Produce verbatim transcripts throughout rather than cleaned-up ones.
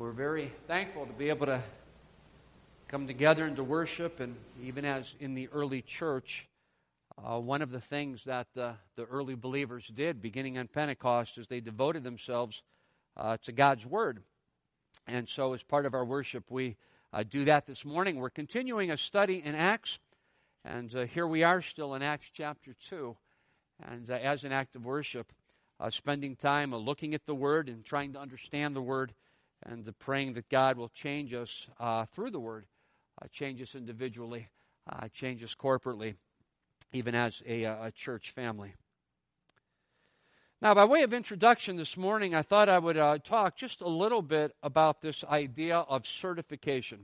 We're very thankful to be able to come together and to worship, and even as in the early church, uh, one of the things that the, the early believers did beginning on Pentecost is they devoted themselves uh, to God's Word. And so as part of our worship, we uh, do that this morning. We're continuing a study in Acts, and uh, here we are still in Acts chapter two. And uh, as an act of worship, uh, spending time uh, looking at the Word and trying to understand the Word, and uh, praying that God will change us uh, through the Word, uh, change us individually, uh, change us corporately, even as a, a church family. Now, by way of introduction this morning, I thought I would uh, talk just a little bit about this idea of certification.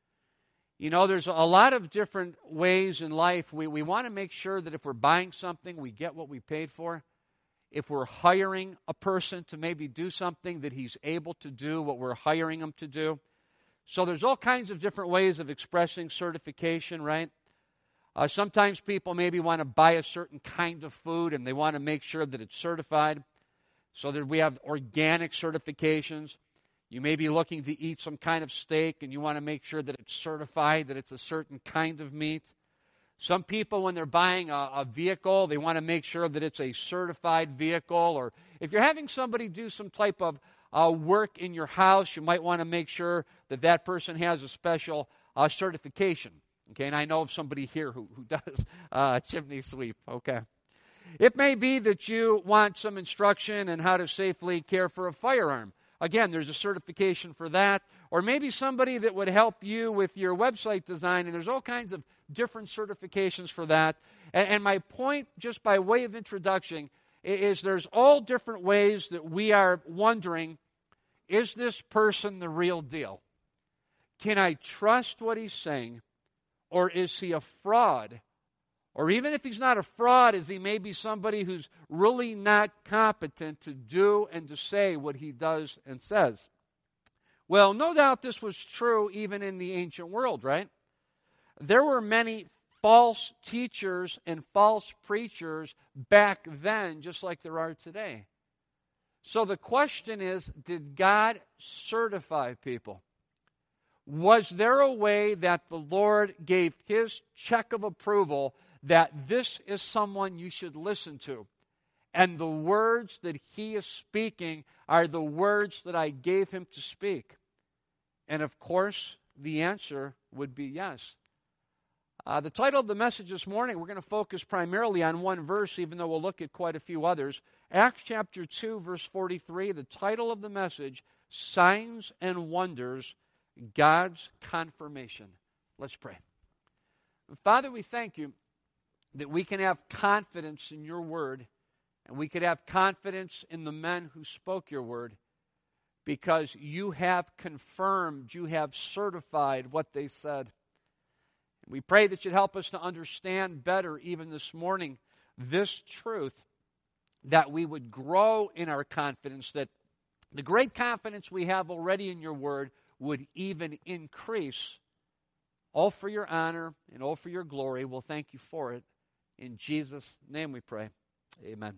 You know, there's a lot of different ways in life. We, we want to make sure that if we're buying something, we get what we paid for. If we're hiring a person to maybe do something, that he's able to do what we're hiring him to do. So there's all kinds of different ways of expressing certification, right? Uh, sometimes people maybe want to buy a certain kind of food and they want to make sure that it's certified. So that we have organic certifications. You may be looking to eat some kind of steak and you want to make sure that it's certified, that it's a certain kind of meat. Some people, when they're buying a, a vehicle, they want to make sure that it's a certified vehicle. Or if you're having somebody do some type of uh, work in your house, you might want to make sure that that person has a special uh, certification. Okay, and I know of somebody here who, who does uh, chimney sweep. Okay. It may be that you want some instruction on how to safely care for a firearm. Again, there's a certification for that. Or maybe somebody that would help you with your website design, and there's all kinds of different certifications for that. And, and my point, just by way of introduction, is there's all different ways that we are wondering, is this person the real deal? Can I trust what he's saying? Or is he a fraud? Or even if he's not a fraud, is he maybe somebody who's really not competent to do and to say what he does and says? Well, no doubt this was true even in the ancient world, right? There were many false teachers and false preachers back then, just like there are today. So the question is, did God certify people? Was there a way that the Lord gave His check of approval that this is someone you should listen to? And the words that He is speaking are the words that I gave Him to speak. And of course, the answer would be yes. Uh, the title of the message this morning, we're going to focus primarily on one verse, even though we'll look at quite a few others. Acts chapter two, verse forty-three, the title of the message, Signs and Wonders, God's Confirmation. Let's pray. Father, we thank You that we can have confidence in Your word, and we could have confidence in the men who spoke Your word, because You have confirmed, You have certified what they said. We pray that You'd help us to understand better, even this morning, this truth, that we would grow in our confidence, that the great confidence we have already in Your word would even increase, all for Your honor and all for Your glory. We'll thank You for it. In Jesus' name we pray. Amen.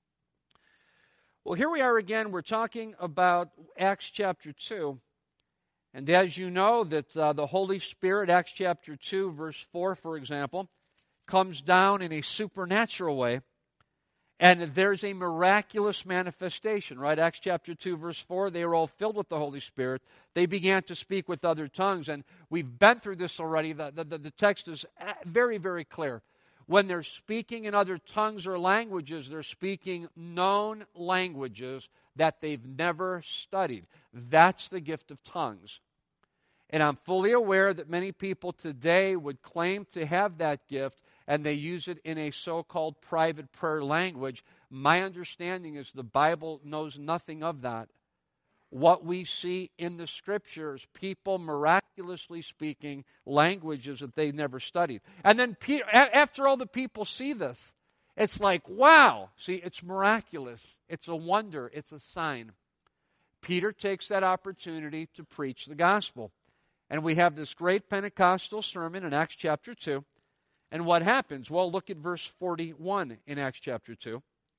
Well, here we are again. We're talking about Acts chapter two. And as you know, that uh, the Holy Spirit, Acts chapter two, verse four, for example, comes down in a supernatural way. And there's a miraculous manifestation, right? Acts chapter two, verse four, they were all filled with the Holy Spirit. They began to speak with other tongues. And we've been through this already. The, the, the text is very, very clear. When they're speaking in other tongues or languages, they're speaking known languages that they've never studied. That's the gift of tongues. And I'm fully aware that many people today would claim to have that gift, and they use it in a so-called private prayer language. My understanding is the Bible knows nothing of that. What we see in the Scriptures, people miraculously speaking languages that they never studied. And then Peter, after all the people see this, it's like, wow. See, it's miraculous. It's a wonder. It's a sign. Peter takes that opportunity to preach the gospel. And we have this great Pentecostal sermon in Acts chapter two. And what happens? Well, look at verse forty-one in Acts chapter two.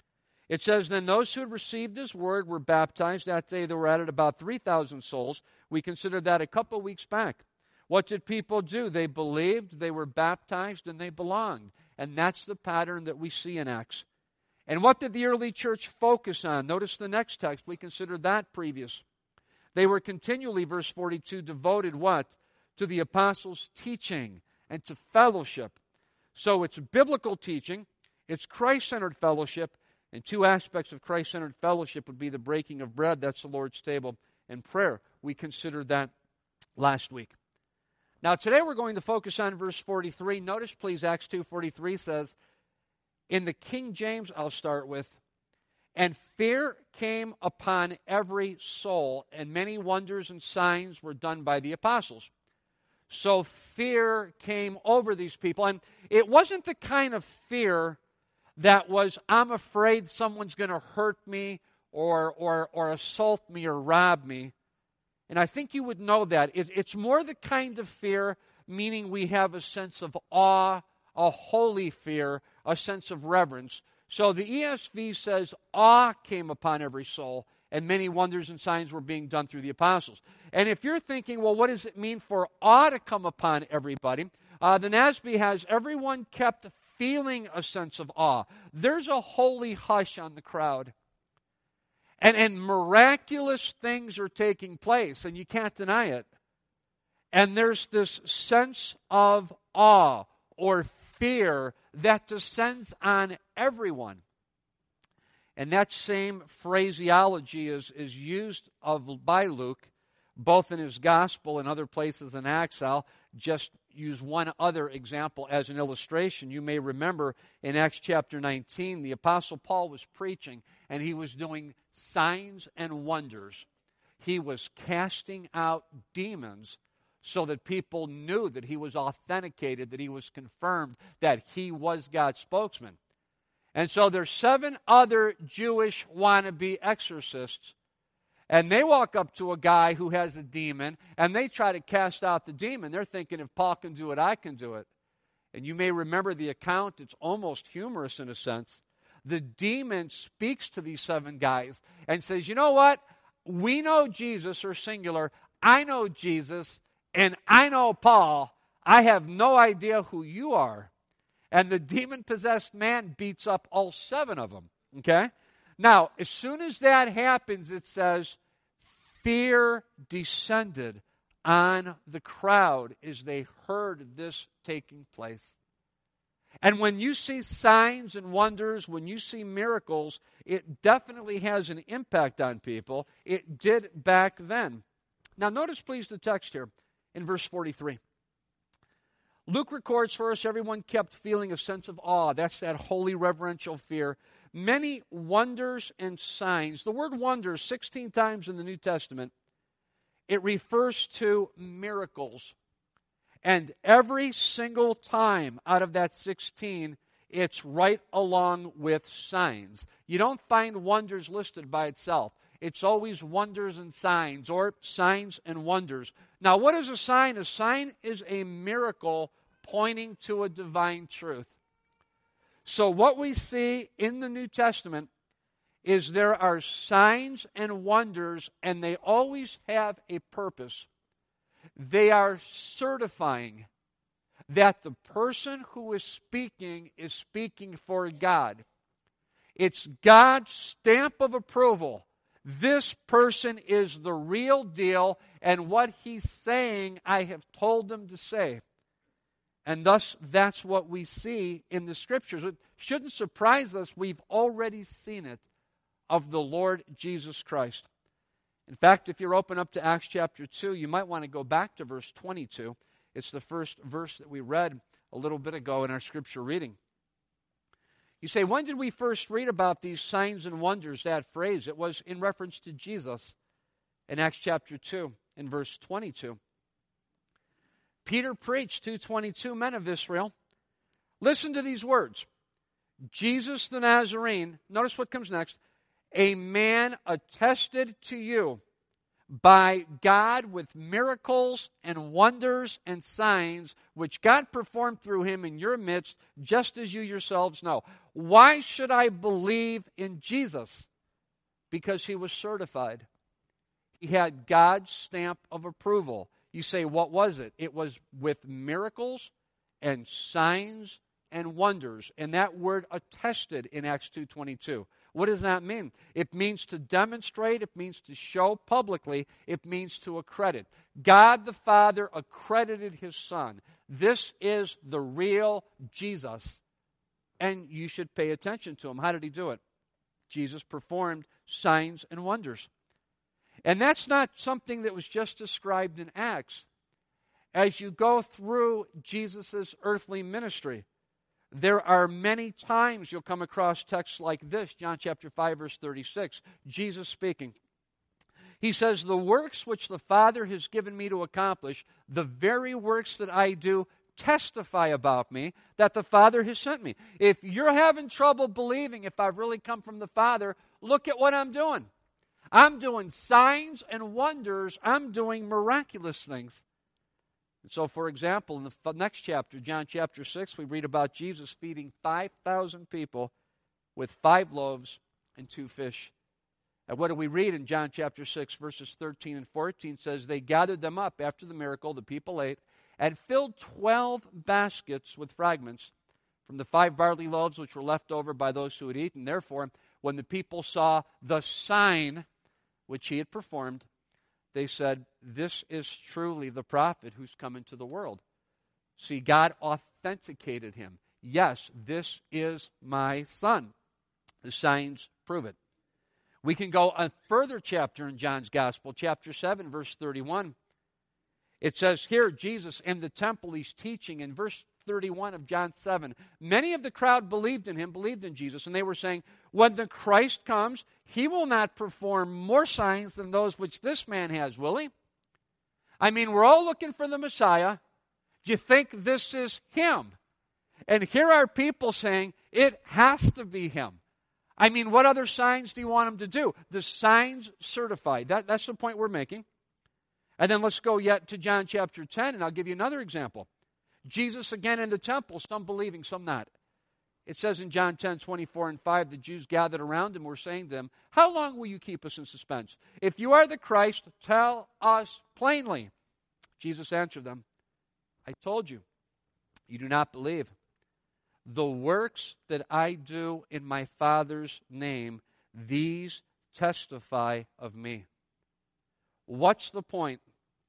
It says, then those who had received his word were baptized. That day there were added about three thousand souls. We considered that a couple weeks back. What did people do? They believed, they were baptized, and they belonged. And that's the pattern that we see in Acts. And what did the early church focus on? Notice the next text. We considered that previous. They were continually, verse forty-two, devoted what? To the apostles' teaching and to fellowship. So it's biblical teaching, it's Christ-centered fellowship, and two aspects of Christ-centered fellowship would be the breaking of bread, that's the Lord's table, and prayer. We considered that last week. Now today we're going to focus on verse forty-three. Notice please Acts two forty-three says, in the King James I'll start with, and fear came upon every soul, and many wonders and signs were done by the apostles. So fear came over these people. And it wasn't the kind of fear that was, I'm afraid someone's going to hurt me or, or, or assault me or rob me. And I think you would know that. It, it's more the kind of fear, meaning we have a sense of awe, a holy fear, a sense of reverence. So the E S V says, awe came upon every soul, and many wonders and signs were being done through the apostles. And if you're thinking, well, what does it mean for awe to come upon everybody? Uh, the N A S B has everyone kept feeling a sense of awe. There's a holy hush on the crowd. And, and miraculous things are taking place, and you can't deny it. And there's this sense of awe or fear that descends on everyone. And that same phraseology is, is used of by Luke, both in his gospel and other places in Acts. I'll just use one other example as an illustration. You may remember in Acts chapter nineteen, the Apostle Paul was preaching, and he was doing signs and wonders. He was casting out demons so that people knew that he was authenticated, that he was confirmed, that he was God's spokesman. And so there's seven other Jewish wannabe exorcists, and they walk up to a guy who has a demon, and they try to cast out the demon. They're thinking, if Paul can do it, I can do it. And you may remember the account. It's almost humorous in a sense. The demon speaks to these seven guys and says, you know what? We know Jesus, or singular. I know Jesus, and I know Paul. I have no idea who you are. And the demon-possessed man beats up all seven of them. Okay? Now, as soon as that happens, it says, fear descended on the crowd as they heard this taking place. And when you see signs and wonders, when you see miracles, it definitely has an impact on people. It did back then. Now, notice please the text here in verse forty-three. Luke records for us, everyone kept feeling a sense of awe. That's that holy reverential fear. Many wonders and signs. The word wonders, sixteen times in the New Testament, it refers to miracles. And every single time out of that sixteen, it's right along with signs. You don't find wonders listed by itself. It's always wonders and signs, or signs and wonders. Now, what is a sign? A sign is a miracle pointing to a divine truth. So what we see in the New Testament is there are signs and wonders, and they always have a purpose. They are certifying that the person who is speaking is speaking for God. It's God's stamp of approval. This person is the real deal, and what he's saying, I have told him to say. And thus, that's what we see in the Scriptures. It shouldn't surprise us. We've already seen it of the Lord Jesus Christ. In fact, if you're open up to Acts chapter two, you might want to go back to verse twenty-two. It's the first verse that we read a little bit ago in our Scripture reading. You say, when did we first read about these signs and wonders, that phrase? It was in reference to Jesus in Acts chapter two, in verse twenty-two. Peter preached, two twenty-two, men of Israel. Listen to these words. Jesus the Nazarene, notice what comes next, a man attested to you by God with miracles and wonders and signs which God performed through him in your midst, just as you yourselves know. Why should I believe in Jesus? Because he was certified. He had God's stamp of approval. You say, what was it? It was with miracles and signs and wonders. And that word attested in Acts two twenty-two. What does that mean? It means to demonstrate. It means to show publicly. It means to accredit. God the Father accredited his Son. This is the real Jesus. And you should pay attention to him. How did he do it? Jesus performed signs and wonders. And that's not something that was just described in Acts. As you go through Jesus' earthly ministry, there are many times you'll come across texts like this, John chapter five, verse thirty-six, Jesus speaking. He says, the works which the Father has given me to accomplish, the very works that I do, testify about me, that the Father has sent me. If you're having trouble believing if I've really come from the Father, look at what I'm doing. I'm doing signs and wonders. I'm doing miraculous things. So, for example, in the next chapter, John chapter six, we read about Jesus feeding five thousand people with five loaves and two fish. And what do we read in John chapter six, verses thirteen and fourteen? It says, they gathered them up after the miracle, the people ate, and filled twelve baskets with fragments from the five barley loaves which were left over by those who had eaten. Therefore, when the people saw the sign which he had performed, they said, this is truly the prophet who's come into the world. See, God authenticated him. Yes, this is my son. The signs prove it. We can go a further chapter in John's Gospel, chapter seven, verse thirty-one. It says here, Jesus in the temple, he's teaching in verse thirty-one of John seven. Many of the crowd believed in him, believed in Jesus, and they were saying, when the Christ comes, he will not perform more signs than those which this man has, will he? I mean, we're all looking for the Messiah. Do you think this is him? And here are people saying, it has to be him. I mean, what other signs do you want him to do? The signs certified. That, that's the point we're making. And then let's go yet to John chapter ten, and I'll give you another example. Jesus again in the temple, some believing, some not. It says in John ten, twenty-four and five, the Jews gathered around him were saying to them, how long will you keep us in suspense? If you are the Christ, tell us plainly. Jesus answered them, I told you, you do not believe. The works that I do in my Father's name, these testify of me. What's the point?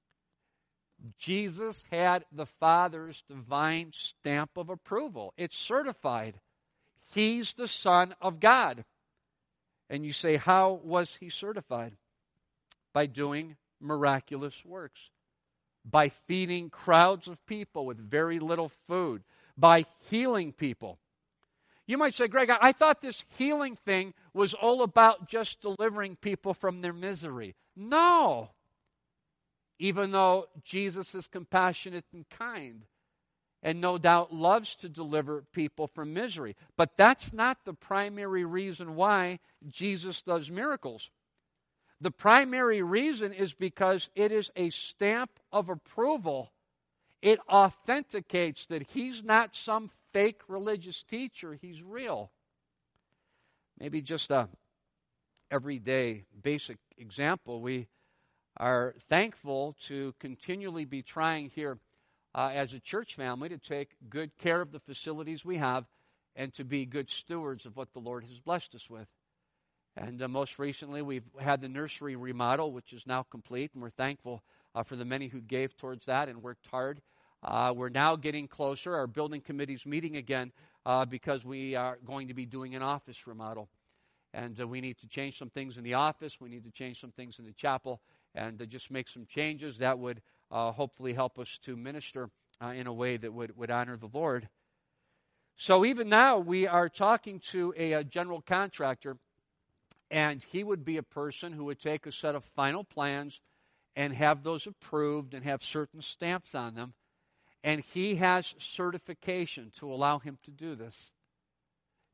Jesus had the Father's divine stamp of approval. It's certified. He's the Son of God. And you say, how was he certified? By doing miraculous works. By feeding crowds of people with very little food. By healing people. You might say, Greg, I thought this healing thing was all about just delivering people from their misery. No. Even though Jesus is compassionate and kind, and no doubt loves to deliver people from misery. But that's not the primary reason why Jesus does miracles. The primary reason is because it is a stamp of approval. It authenticates that he's not some fake religious teacher, he's real. Maybe just a everyday basic example. We are thankful to continually be trying here uh, as a church family to take good care of the facilities we have and to be good stewards of what the Lord has blessed us with. And uh, most recently, we've had the nursery remodel, which is now complete, and we're thankful uh, for the many who gave towards that and worked hard. Uh, we're now getting closer. Our building committee's meeting again uh, because we are going to be doing an office remodel. And uh, we need to change some things in the office. We need to change some things in the chapel and uh, just make some changes that would uh, hopefully help us to minister uh, in a way that would, would honor the Lord. So even now, we are talking to a, a general contractor, and he would be a person who would take a set of final plans and have those approved and have certain stamps on them. And he has certification to allow him to do this.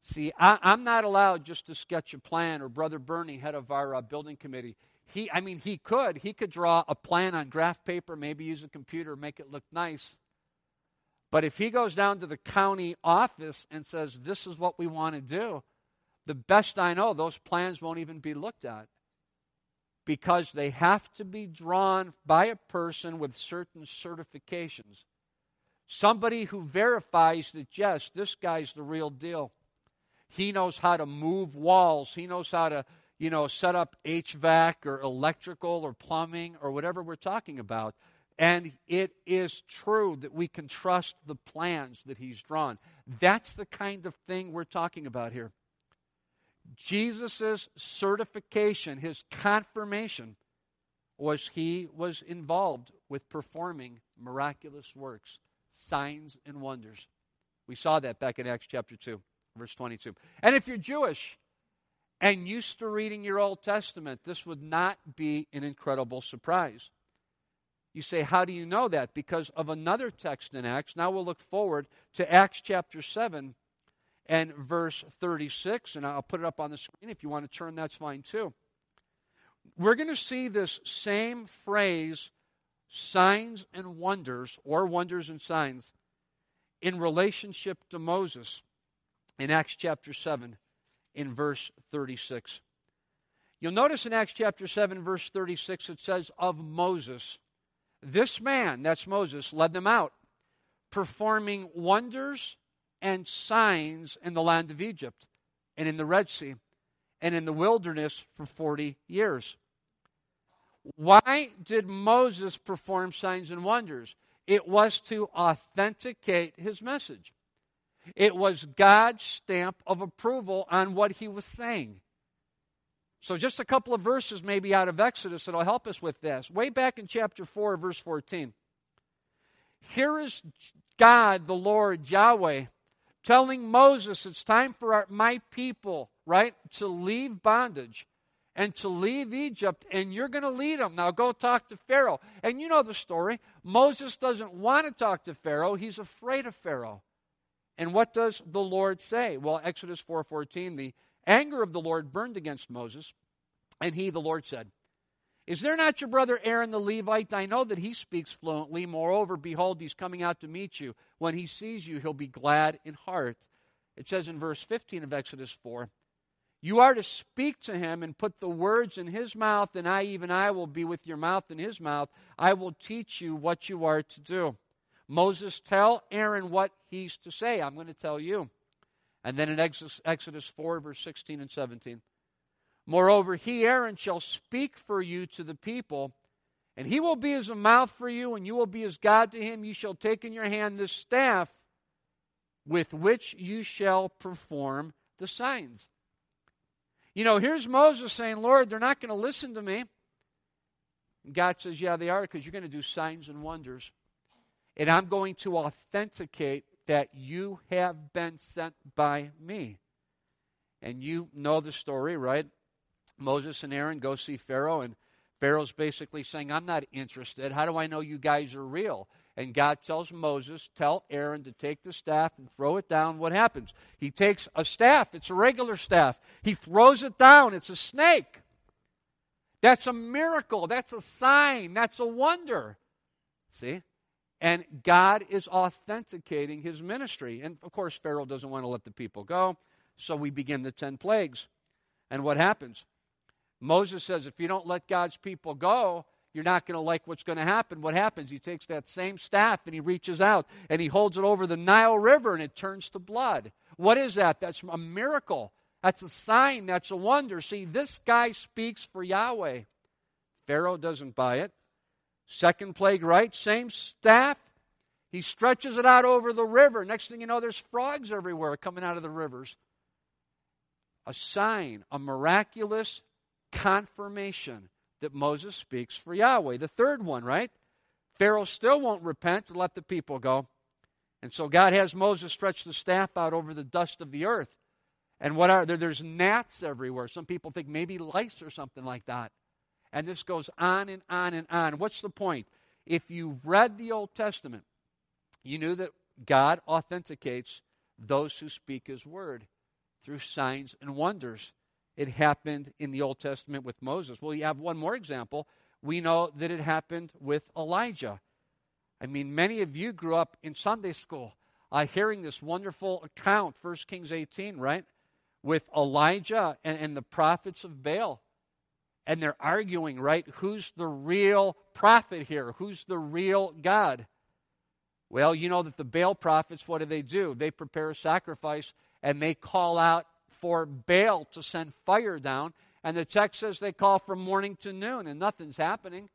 See, I, I'm not allowed just to sketch a plan, or Brother Bernie, head of our uh, building committee. He, I mean, he could. He could draw a plan on graph paper, maybe use a computer, make it look nice. But if he goes down to the county office and says, this is what we want to do, the best I know, those plans won't even be looked at. Because they have to be drawn by a person with certain certifications. Somebody who verifies that, yes, this guy's the real deal. He knows how to move walls. He knows how to, you know, set up H V A C or electrical or plumbing or whatever we're talking about. And it is true that we can trust the plans that he's drawn. That's the kind of thing we're talking about here. Jesus' certification, his confirmation, was he was involved with performing miraculous works, signs and wonders. We saw that back in Acts chapter two, verse twenty-two. And if you're Jewish and used to reading your Old Testament, this would not be an incredible surprise. You say, how do you know that? Because of another text in Acts. Now we'll look forward to Acts chapter seven and verse thirty-six, and I'll put it up on the screen. If you want to turn, that's fine too. We're going to see this same phrase, signs and wonders, or wonders and signs, in relationship to Moses in Acts chapter seven, in verse thirty-six. You'll notice in Acts chapter seven, verse thirty-six, it says, of Moses. This man, that's Moses, led them out, performing wonders and signs in the land of Egypt, and in the Red Sea, and in the wilderness for forty years. Why did Moses perform signs and wonders? It was to authenticate his message. It was God's stamp of approval on what he was saying. So just a couple of verses maybe out of Exodus that will help us with this. Way back in chapter four, verse fourteen. Here is God, the Lord, Yahweh, telling Moses it's time for our, my people, right, to leave bondage and to leave Egypt, and you're going to lead them. Now go talk to Pharaoh. And you know the story. Moses doesn't want to talk to Pharaoh. He's afraid of Pharaoh. And what does the Lord say? Well, Exodus four fourteen, the anger of the Lord burned against Moses, and he, the Lord, said, is there not your brother Aaron the Levite? I know that he speaks fluently. Moreover, behold, he's coming out to meet you. When he sees you, he'll be glad in heart. It says in verse fifteen of Exodus four, you are to speak to him and put the words in his mouth, and I, even I, will be with your mouth in his mouth. I will teach you what you are to do. Moses, tell Aaron what he's to say. I'm going to tell you. And then in Exodus four, verse sixteen and seventeen. Moreover, he, Aaron, shall speak for you to the people, and he will be as a mouth for you, and you will be as God to him. You shall take in your hand this staff with which you shall perform the signs. You know, here's Moses saying, Lord, they're not going to listen to me. And God says, yeah, they are, because you're going to do signs and wonders. And I'm going to authenticate that you have been sent by me. And you know the story, right? Moses and Aaron go see Pharaoh, and Pharaoh's basically saying, I'm not interested. How do I know you guys are real? And God tells Moses, tell Aaron to take the staff and throw it down. What happens? He takes a staff. It's a regular staff. He throws it down. It's a snake. That's a miracle. That's a sign. That's a wonder. See? And God is authenticating his ministry. And, of course, Pharaoh doesn't want to let the people go. So we begin the ten plagues. And what happens? Moses says, if you don't let God's people go, you're not going to like what's going to happen. What happens? He takes that same staff and he reaches out and he holds it over the Nile River and it turns to blood. What is that? That's a miracle. That's a sign. That's a wonder. See, this guy speaks for Yahweh. Pharaoh doesn't buy it. Second plague, right? Same staff. He stretches it out over the river. Next thing you know, there's frogs everywhere coming out of the rivers. A sign, a miraculous confirmation that Moses speaks for Yahweh. The third one, right? Pharaoh still won't repent and let the people go. And so God has Moses stretch the staff out over the dust of the earth. And what are there? There's gnats everywhere. Some people think maybe lice or something like that. And this goes on and on and on. What's the point? If you've read the Old Testament, you knew that God authenticates those who speak his word through signs and wonders. It happened in the Old Testament with Moses. Well, you have one more example. We know that it happened with Elijah. I mean, many of you grew up in Sunday school uh, hearing this wonderful account, First Kings eighteen, right? With Elijah and, and the prophets of Baal. And they're arguing, right? Who's the real prophet here? Who's the real God? Well, you know that the Baal prophets, what do they do? They prepare a sacrifice and they call out for Baal to send fire down. And the text says they call from morning to noon and nothing's happening.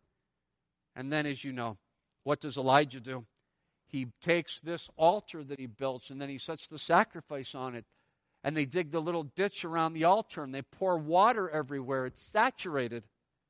And then, as you know, what does Elijah do? He takes this altar that he builds and then he sets the sacrifice on it. And they dig the little ditch around the altar and they pour water everywhere. It's saturated.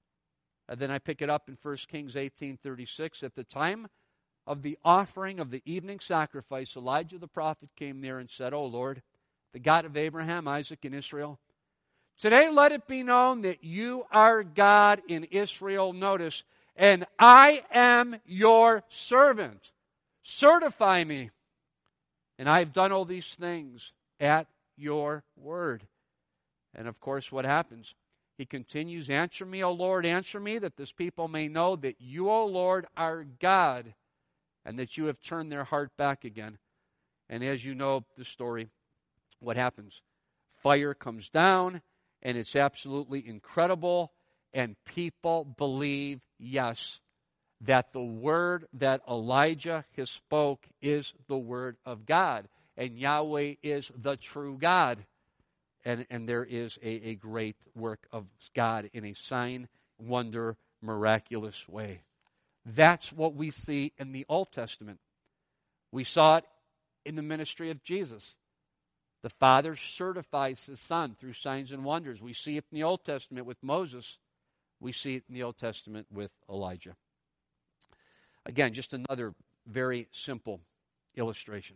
And then I pick it up in First Kings eighteen thirty-six. At the time of the offering of the evening sacrifice, Elijah the prophet came near and said, "O Lord, the God of Abraham, Isaac, and Israel, today let it be known that you are God in Israel." Notice, "and I am your servant. Certify me. And I have done all these things at your word." And of course, what happens? He continues, "Answer me, O Lord, answer me, that this people may know that you, O Lord, are God, and that you have turned their heart back again." And as you know the story, what happens? Fire comes down, and it's absolutely incredible, and people believe, yes, that the word that Elijah has spoke is the word of God, and Yahweh is the true God. And, and there is a, a great work of God in a sign, wonder, miraculous way. That's what we see in the Old Testament. We saw it in the ministry of Jesus. The Father certifies His Son through signs and wonders. We see it in the Old Testament with Moses. We see it in the Old Testament with Elijah. Again, just another very simple illustration.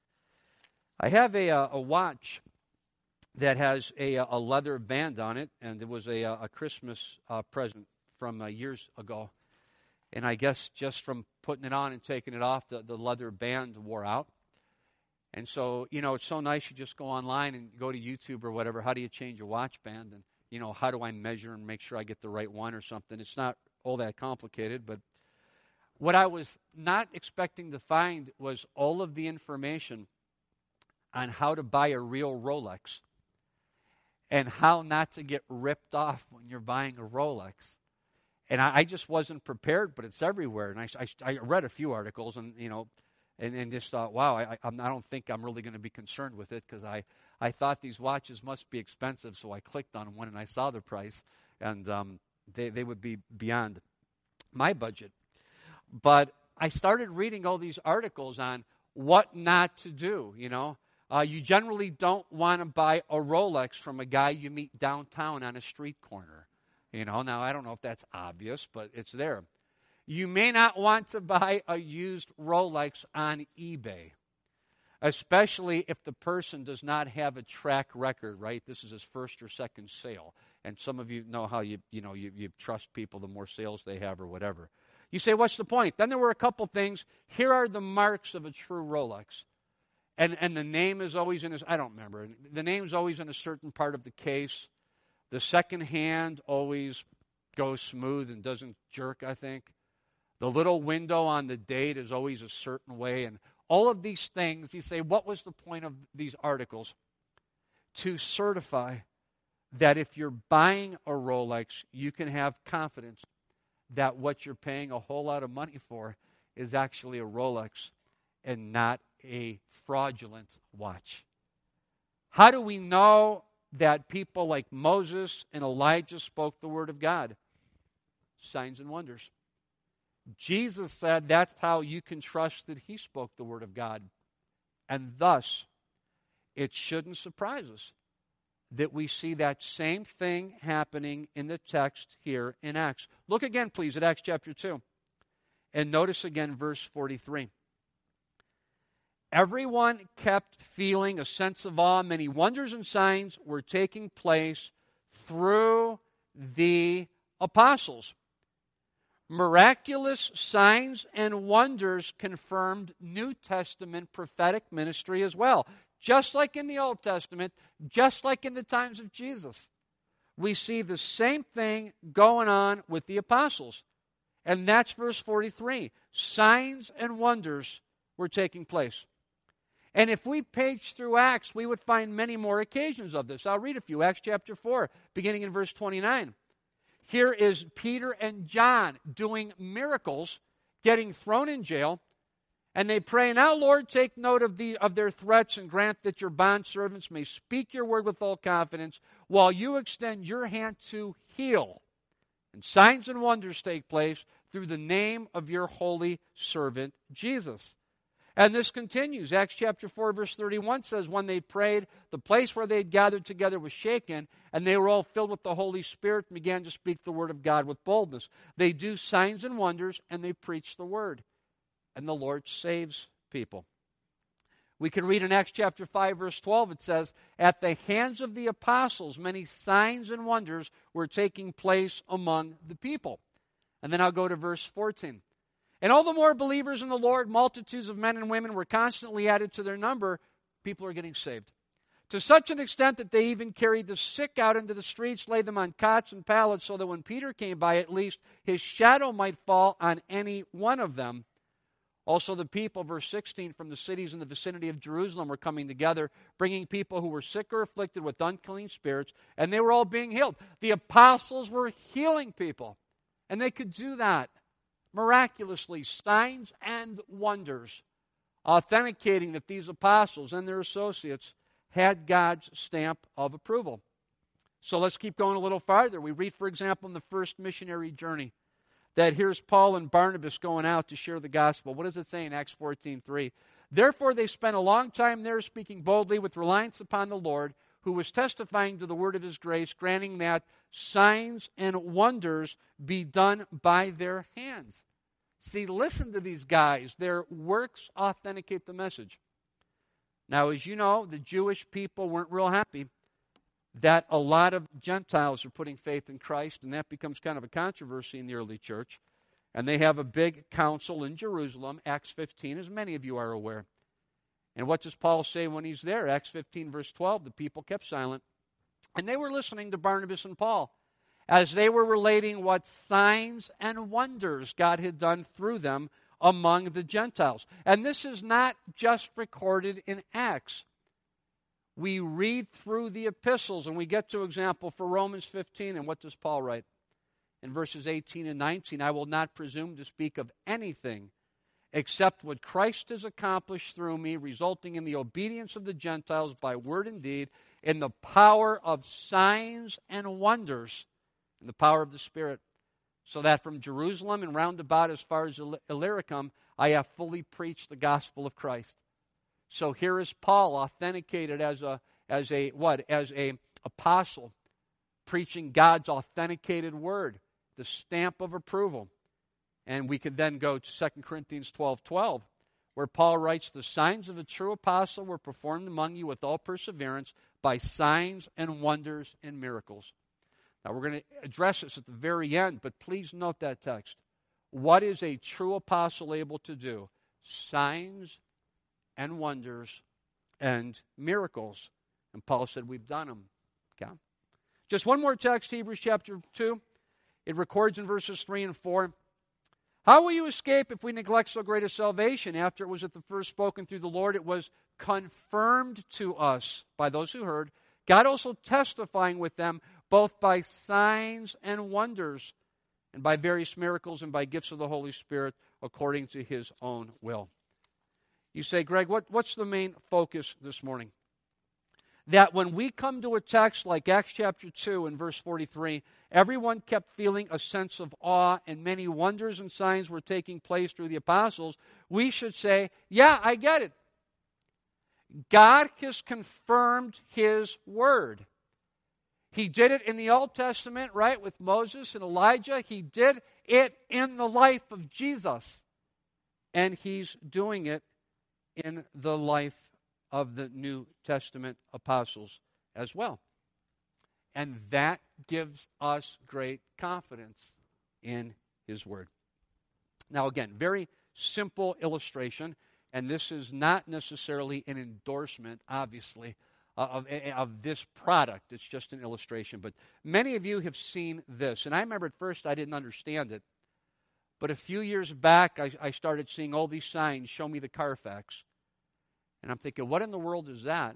I have a, a watch that has a, a leather band on it, and it was a, a Christmas uh, present from uh, years ago. And I guess just from putting it on and taking it off, the, the leather band wore out. And so, you know, it's so nice you just go online and go to YouTube or whatever. How do you change a watch band? And, you know, how do I measure and make sure I get the right one or something? It's not all that complicated, but what I was not expecting to find was all of the information on how to buy a real Rolex and how not to get ripped off when you're buying a Rolex. And I, I just wasn't prepared, but it's everywhere. And I, I, I read a few articles and, you know, and, and just thought, wow, I, I, I don't think I'm really going to be concerned with it because I, I thought these watches must be expensive. So I clicked on one and I saw the price, and um, they, they would be beyond my budget. But I started reading all these articles on what not to do, you know. Uh, you generally don't want to buy a Rolex from a guy you meet downtown on a street corner. You know, now I don't know if that's obvious, but it's there. You may not want to buy a used Rolex on eBay, especially if the person does not have a track record, right? This is his first or second sale. And some of you know how you, you know, you, you trust people the more sales they have or whatever. You say, what's the point? Then there were a couple things. Here are the marks of a true Rolex. And and the name is always in, a, I don't remember. The name is always in a certain part of the case. The second hand always goes smooth and doesn't jerk, I think. The little window on the date is always a certain way. And all of these things, you say, what was the point of these articles? To certify that if you're buying a Rolex, you can have confidence that what you're paying a whole lot of money for is actually a Rolex and not a fraudulent watch. How do we know that people like Moses and Elijah spoke the word of God? Signs and wonders. Jesus said that's how you can trust that He spoke the word of God. And thus, it shouldn't surprise us that we see that same thing happening in the text here in Acts. Look again, please, at Acts chapter two. And notice again verse forty-three. Everyone kept feeling a sense of awe. Many wonders and signs were taking place through the apostles. Miraculous signs and wonders confirmed New Testament prophetic ministry as well. just like in the Old Testament, just like in the times of Jesus. We see the same thing going on with the apostles. And that's verse forty-three. Signs and wonders were taking place. And if we page through Acts, we would find many more occasions of this. I'll read a few. Acts chapter four, beginning in verse twenty-nine. Here is Peter and John doing miracles, getting thrown in jail, and they pray, "Now, Lord, take note of, the, of their threats and grant that your bondservants may speak your word with all confidence while you extend your hand to heal. And signs and wonders take place through the name of your holy servant, Jesus." And this continues. Acts chapter four, verse thirty-one says, when they prayed, the place where they had gathered together was shaken, and they were all filled with the Holy Spirit and began to speak the word of God with boldness. They do signs and wonders, and they preach the word. And the Lord saves people. We can read in Acts chapter five, verse twelve, it says, at the hands of the apostles, many signs and wonders were taking place among the people. And then I'll go to verse fourteen. And all the more believers in the Lord, multitudes of men and women were constantly added to their number. People are getting saved. To such an extent that they even carried the sick out into the streets, laid them on cots and pallets, so that when Peter came by, at least his shadow might fall on any one of them. Also the people, verse sixteen, from the cities in the vicinity of Jerusalem were coming together, bringing people who were sick or afflicted with unclean spirits, and they were all being healed. The apostles were healing people, and they could do that miraculously, signs and wonders, authenticating that these apostles and their associates had God's stamp of approval. So let's keep going a little farther. We read, for example, in the first missionary journey, that here's Paul and Barnabas going out to share the gospel. What does it say in Acts fourteen three? Therefore they spent a long time there, speaking boldly with reliance upon the Lord, who was testifying to the word of his grace, granting that signs and wonders be done by their hands. See, listen to these guys. Their works authenticate the message. Now, as you know, the Jewish people weren't real happy that a lot of Gentiles are putting faith in Christ, and that becomes kind of a controversy in the early church. And they have a big council in Jerusalem, Acts fifteen, as many of you are aware. And what does Paul say when he's there? Acts fifteen, verse twelve, the people kept silent, and they were listening to Barnabas and Paul as they were relating what signs and wonders God had done through them among the Gentiles. And this is not just recorded in Acts. We read through the epistles, and we get to example for Romans fifteen, and what does Paul write? In verses eighteen and nineteen, I will not presume to speak of anything except what Christ has accomplished through me, resulting in the obedience of the Gentiles by word and deed, in the power of signs and wonders, in the power of the Spirit, so that from Jerusalem and round about as far as Illyricum, I have fully preached the gospel of Christ. So here is Paul authenticated as a, as a, what? As a apostle, preaching God's authenticated word, the stamp of approval. And we could then go to Second Corinthians twelve twelve, where Paul writes, the signs of a true apostle were performed among you with all perseverance by signs and wonders and miracles. Now we're going to address this at the very end, but please note that text. What is a true apostle able to do? Signs and wonders and miracles. And Paul said, we've done them. Okay. Just one more text, Hebrews chapter two. It records in verses three and four. How will you escape if we neglect so great a salvation? After it was at the first spoken through the Lord, it was confirmed to us by those who heard, God also testifying with them both by signs and wonders, and by various miracles and by gifts of the Holy Spirit according to his own will. You say, Greg, what, what's the main focus this morning? That when we come to a text like Acts chapter two and verse forty-three, everyone kept feeling a sense of awe and many wonders and signs were taking place through the apostles, we should say, yeah, I get it. God has confirmed his word. He did it in the Old Testament, right, with Moses and Elijah. He did it in the life of Jesus. And he's doing it in the life of the New Testament apostles as well. And that gives us great confidence in his word. Now again, very simple illustration. and this is not necessarily an endorsement, obviously, uh, of, of this product. It's just an illustration. But many of you have seen this. And I remember at first I didn't understand it. But a few years back, I, I started seeing all these signs, show me the Carfax. And I'm thinking, what in the world is that?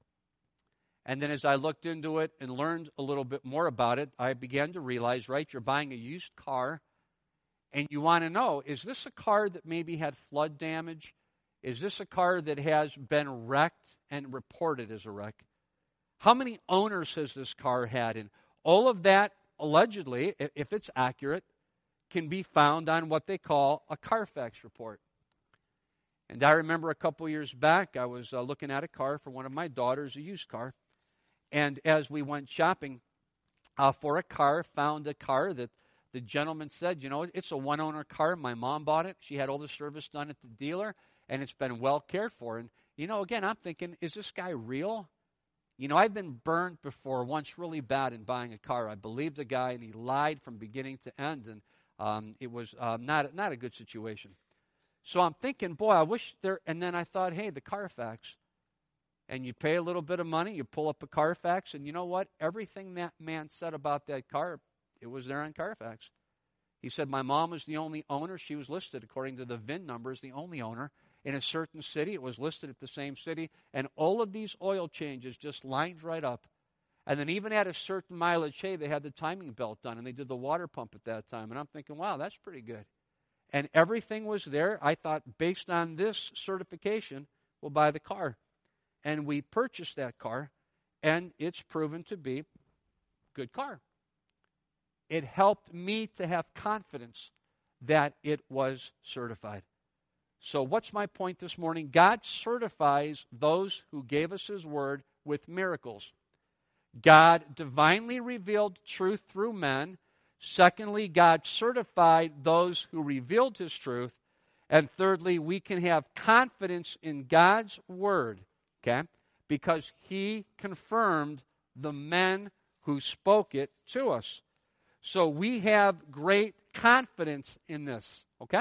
And then as I looked into it and learned a little bit more about it, I began to realize, right, you're buying a used car, and you want to know, is this a car that maybe had flood damage? Is this a car that has been wrecked and reported as a wreck? How many owners has this car had? And all of that, allegedly, if it's accurate, can be found on what they call a Carfax report. And I remember a couple years back, I was uh, looking at a car for one of my daughters, a used car. And as we went shopping uh, for a car, found a car that the gentleman said, you know, it's a one-owner car. My mom bought it. She had all the service done at the dealer, and it's been well cared for. And, you know, again, I'm thinking, is this guy real? You know, I've been burned before once really bad in buying a car. I believed the guy, and he lied from beginning to end, and um, it was um, not, not a good situation. So I'm thinking, boy, I wish there, and then I thought, hey, the Carfax. And you pay a little bit of money, you pull up a Carfax, and you know what? Everything that man said about that car, it was there on Carfax. He said, my mom was the only owner. She was listed, according to the V I N number, as the only owner in a certain city. It was listed at the same city. And all of these oil changes just lined right up. And then even at a certain mileage, hey, they had the timing belt done, and they did the water pump at that time. And I'm thinking, wow, that's pretty good. And everything was there. I thought, based on this certification, we'll buy the car. And we purchased that car, and it's proven to be a good car. It helped me to have confidence that it was certified. So what's my point this morning? God certifies those who gave us His word with miracles. God divinely revealed truth through men. Secondly, God certified those who revealed His truth. And thirdly, we can have confidence in God's word. Okay? Because He confirmed the men who spoke it to us. So we have great confidence in this. Okay?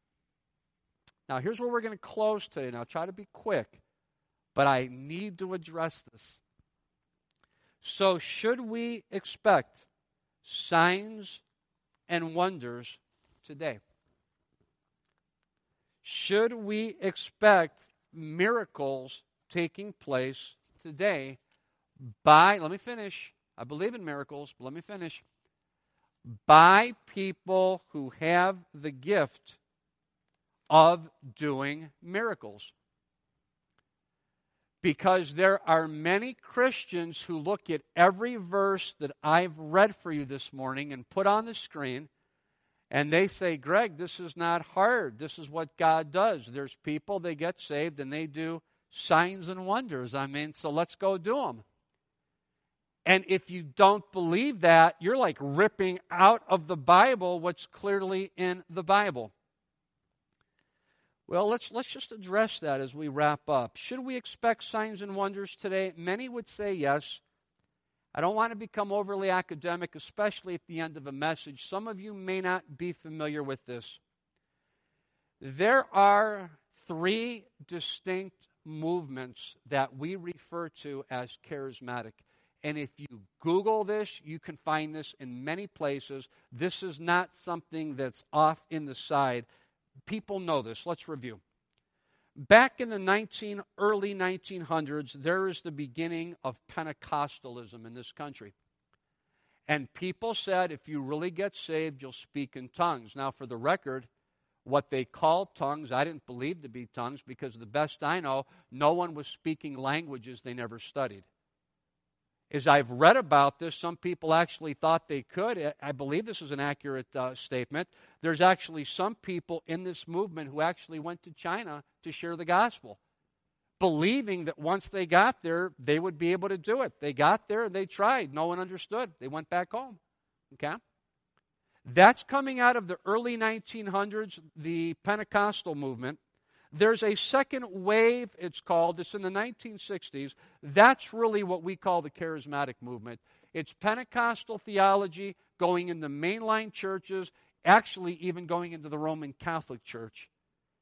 Now here's where we're going to close today. Now I'll try to be quick, but I need to address this. So should we expect signs and wonders today? Should we expect miracles taking place today by, let me finish, I believe in miracles, but let me finish, by people who have the gift of doing miracles? Because there are many Christians who look at every verse that I've read for you this morning and put on the screen, and they say, Greg, this is not hard. This is what God does. There's people, they get saved, and they do signs and wonders. I mean, so let's go do them. And if you don't believe that, you're like ripping out of the Bible what's clearly in the Bible. Well, let's let's just address that as we wrap up. Should we expect signs and wonders today? Many would say yes. I don't want to become overly academic, especially at the end of a message. Some of you may not be familiar with this. There are three distinct movements that we refer to as charismatic. And if you Google this, you can find this in many places. This is not something that's off in the side. People know this. Let's review. Back in the nineteen, early nineteen hundreds, there is the beginning of Pentecostalism in this country. And people said, if you really get saved, you'll speak in tongues. Now, for the record, what they called tongues, I didn't believe to be tongues, because the best I know, no one was speaking languages they never studied. As I've read about this, some people actually thought they could. I believe this is an accurate uh, statement. There's actually some people in this movement who actually went to China to share the gospel, believing that once they got there, they would be able to do it. They got there and they tried. No one understood. They went back home. Okay? That's coming out of the early nineteen hundreds, the Pentecostal movement. There's a second wave, it's called. It's in the nineteen sixties. That's really what we call the charismatic movement. It's Pentecostal theology going into mainline churches, actually even going into the Roman Catholic Church.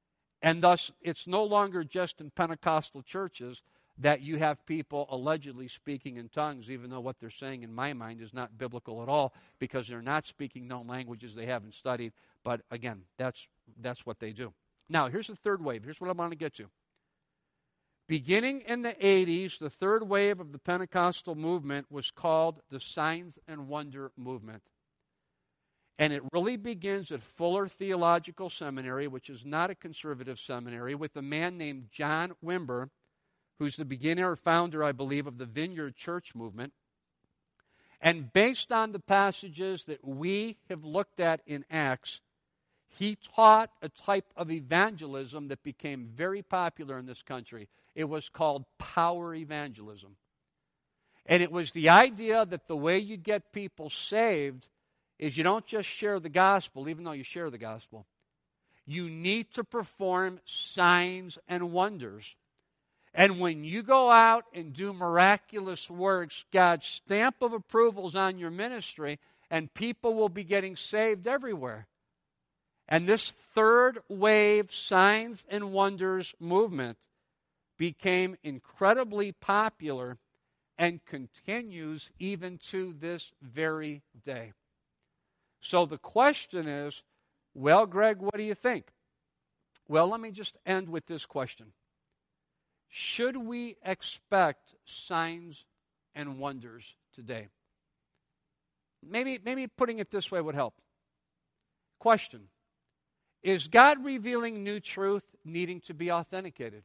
And thus, it's no longer just in Pentecostal churches that you have people allegedly speaking in tongues, even though what they're saying in my mind is not biblical at all, because they're not speaking known languages they haven't studied. But again, that's that's what they do. Now, here's the third wave. Here's what I want to get to. Beginning in the eighties, the third wave of the Pentecostal movement was called the Signs and Wonder Movement. And it really begins at Fuller Theological Seminary, which is not a conservative seminary, with a man named John Wimber, who's the beginner or founder, I believe, of the Vineyard Church movement. And based on the passages that we have looked at in Acts, he taught a type of evangelism that became very popular in this country. It was called power evangelism. And it was the idea that the way you get people saved is you don't just share the gospel, even though you share the gospel. You need to perform signs and wonders. And when you go out and do miraculous works, God's stamp of approval is on your ministry, and people will be getting saved everywhere. And this third wave signs and wonders movement became incredibly popular and continues even to this very day. So the question is, well, Greg, what do you think? Well, let me just end with this question. Should we expect signs and wonders today? Maybe, maybe putting it this way would help. Question. Is God revealing new truth needing to be authenticated?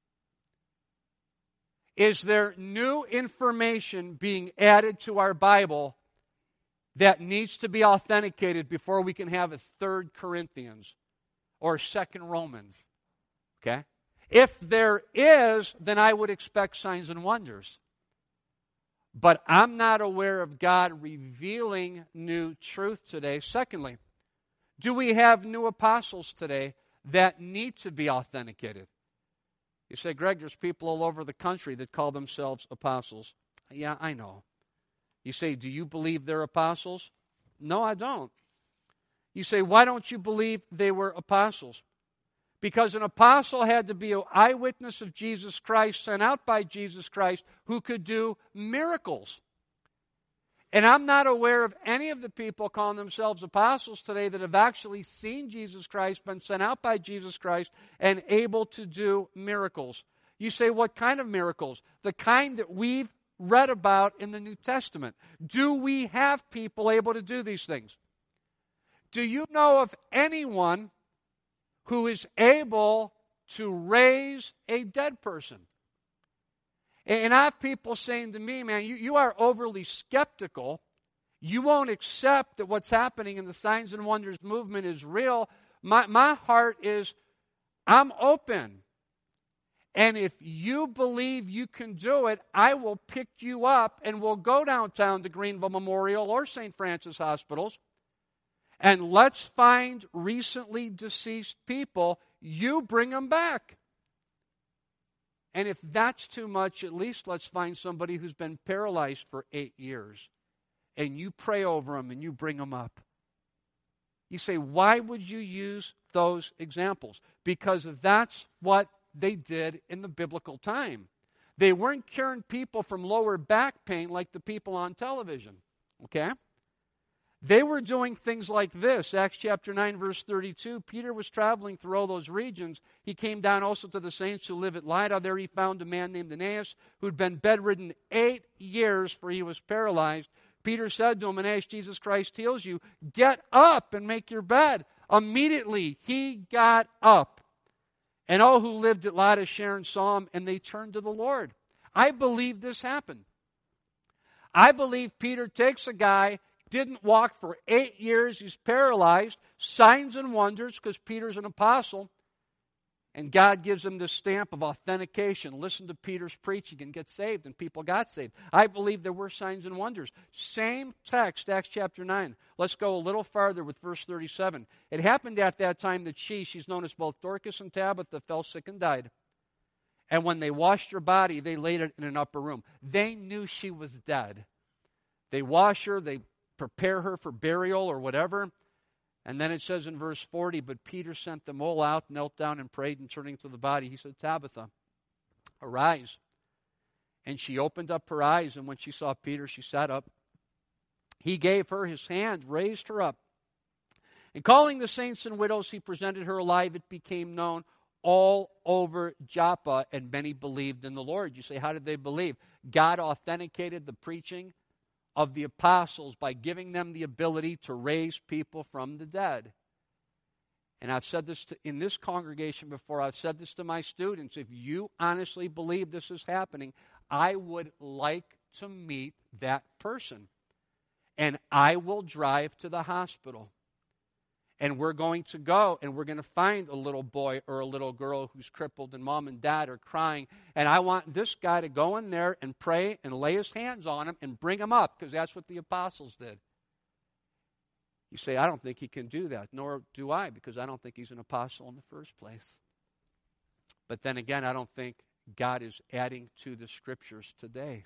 Is there new information being added to our Bible that needs to be authenticated before we can have a third Corinthians or second Romans? Okay? If there is, then I would expect signs and wonders. But I'm not aware of God revealing new truth today. Secondly, do we have new apostles today that need to be authenticated? You say, Greg, there's people all over the country that call themselves apostles. Yeah, I know. You say, do you believe they're apostles? No, I don't. You say, why don't you believe they were apostles? Because an apostle had to be an eyewitness of Jesus Christ, sent out by Jesus Christ, who could do miracles. And I'm not aware of any of the people calling themselves apostles today that have actually seen Jesus Christ, been sent out by Jesus Christ, and able to do miracles. You say, what kind of miracles? The kind that we've read about in the New Testament. Do we have people able to do these things? Do you know of anyone who is able to raise a dead person? And I have people saying to me, man, you, you are overly skeptical. You won't accept that what's happening in the signs and wonders movement is real. My, my heart is, I'm open. And if you believe you can do it, I will pick you up and we'll go downtown to Greenville Memorial or Saint Francis Hospitals. And let's find recently deceased people. You bring them back. And if that's too much, at least let's find somebody who's been paralyzed for eight years. And you pray over them and you bring them up. You say, why would you use those examples? Because that's what they did in the biblical time. They weren't curing people from lower back pain like the people on television. Okay? They were doing things like this. Acts chapter nine, verse thirty-two. Peter was traveling through all those regions. He came down also to the saints who live at Lydda. There he found a man named Aeneas who'd been bedridden eight years, for he was paralyzed. Peter said to him, Aeneas, Jesus Christ heals you. Get up and make your bed. Immediately he got up. And all who lived at Lydda, Sharon, saw him, and they turned to the Lord. I believe this happened. I believe Peter takes a guy, didn't walk for eight years, he's paralyzed, signs and wonders, because Peter's an apostle, and God gives him this stamp of authentication. Listen to Peter's preaching and get saved, and people got saved. I believe there were signs and wonders. Same text, Acts chapter nine. Let's go a little farther with verse thirty-seven. It happened at that time that she, she's known as both Dorcas and Tabitha, fell sick and died. And when they washed her body, they laid it in an upper room. They knew she was dead. They wash her, they prepare her for burial or whatever. And then it says in verse forty, but Peter sent them all out, knelt down and prayed, and turning to the body, he said, Tabitha, arise. And she opened up her eyes, and when she saw Peter, she sat up. He gave her his hand, raised her up. And calling the saints and widows, he presented her alive. It became known all over Joppa, and many believed in the Lord. You say, how did they believe? God authenticated the preaching of the apostles by giving them the ability to raise people from the dead. And I've said this to, in this congregation before. I've said this to my students. If you honestly believe this is happening, I would like to meet that person. And I will drive to the hospital. And we're going to go and we're going to find a little boy or a little girl who's crippled and mom and dad are crying. And I want this guy to go in there and pray and lay his hands on him and bring him up, because that's what the apostles did. You say, I don't think he can do that. Nor do I, because I don't think he's an apostle in the first place. But then again, I don't think God is adding to the scriptures today.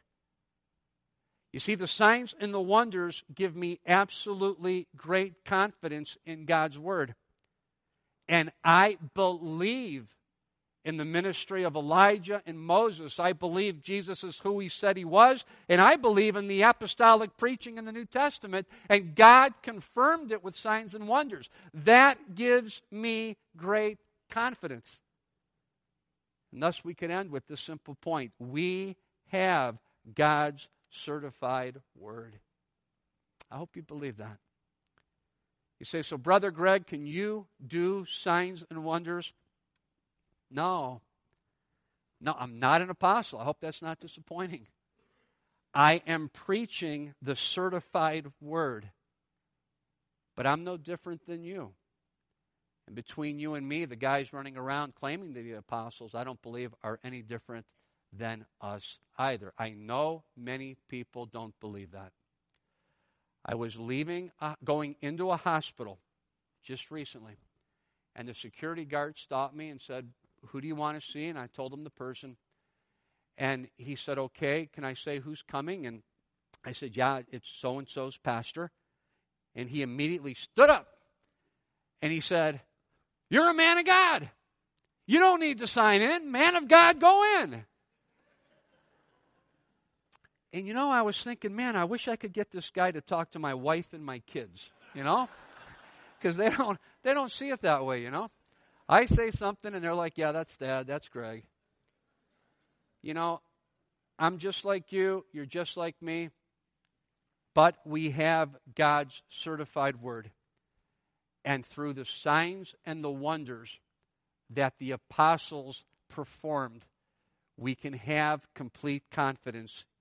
You see, the signs and the wonders give me absolutely great confidence in God's Word. And I believe in the ministry of Elijah and Moses. I believe Jesus is who he said he was. And I believe in the apostolic preaching in the New Testament. And God confirmed it with signs and wonders. That gives me great confidence. And thus we can end with this simple point. We have God's certified word. I hope you believe that. You say, so Brother Greg, can you do signs and wonders? No. No, I'm not an apostle. I hope that's not disappointing. I am preaching the certified word. But I'm no different than you. And between you and me, the guys running around claiming to be apostles, I don't believe are any different than us either. I know many people don't believe that. I was leaving, uh, going into a hospital just recently, and the security guard stopped me and said, who do you want to see? And I told him the person, and he said, okay, can I say who's coming? And I said, yeah, it's so-and-so's pastor. And he immediately stood up, and he said, you're a man of God. You don't need to sign in. Man of God, go in. And, you know, I was thinking, man, I wish I could get this guy to talk to my wife and my kids, you know? Because they don't, they don't see it that way, you know? I say something, and they're like, yeah, that's Dad, that's Greg. You know, I'm just like you, you're just like me, but we have God's certified word. And through the signs and the wonders that the apostles performed, we can have complete confidence